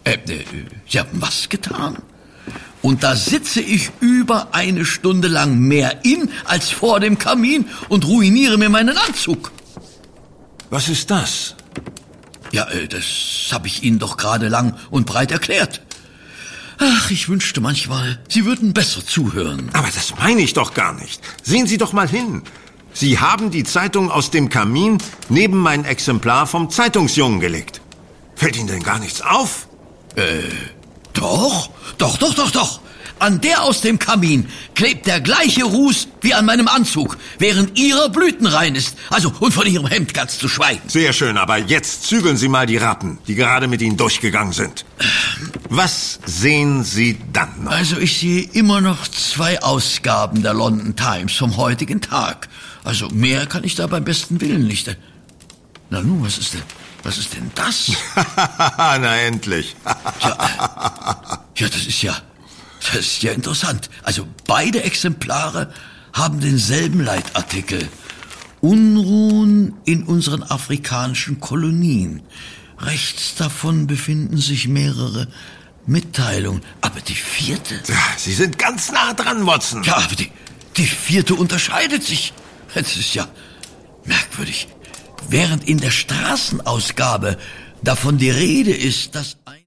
Sie haben was getan? Und da sitze ich über eine Stunde lang mehr in als vor dem Kamin und ruiniere mir meinen Anzug. Was ist das? Ja, das habe ich Ihnen doch gerade lang und breit erklärt. Ach, ich wünschte manchmal, Sie würden besser zuhören. Aber das meine ich doch gar nicht. Sehen Sie doch mal hin. Sie haben die Zeitung aus dem Kamin neben mein Exemplar vom Zeitungsjungen gelegt. Fällt Ihnen denn gar nichts auf? Doch. An der aus dem Kamin klebt der gleiche Ruß wie an meinem Anzug, während Ihrer blütenrein ist. Also, und von Ihrem Hemd ganz zu schweigen. Sehr schön, aber jetzt zügeln Sie mal die Ratten, die gerade mit Ihnen durchgegangen sind. Was sehen Sie dann noch? Also, ich sehe immer noch 2 Ausgaben der London Times vom heutigen Tag. Also, mehr kann ich da beim besten Willen nicht. Na nun, was ist denn das? Na, endlich. Ja, das ist ja interessant. Also beide Exemplare haben denselben Leitartikel. Unruhen in unseren afrikanischen Kolonien. Rechts davon befinden sich mehrere Mitteilungen. Aber die 4. Ja, Sie sind ganz nah dran, Watson. Ja, aber die 4. unterscheidet sich. Das ist ja merkwürdig. Während in der Straßenausgabe davon die Rede ist, dass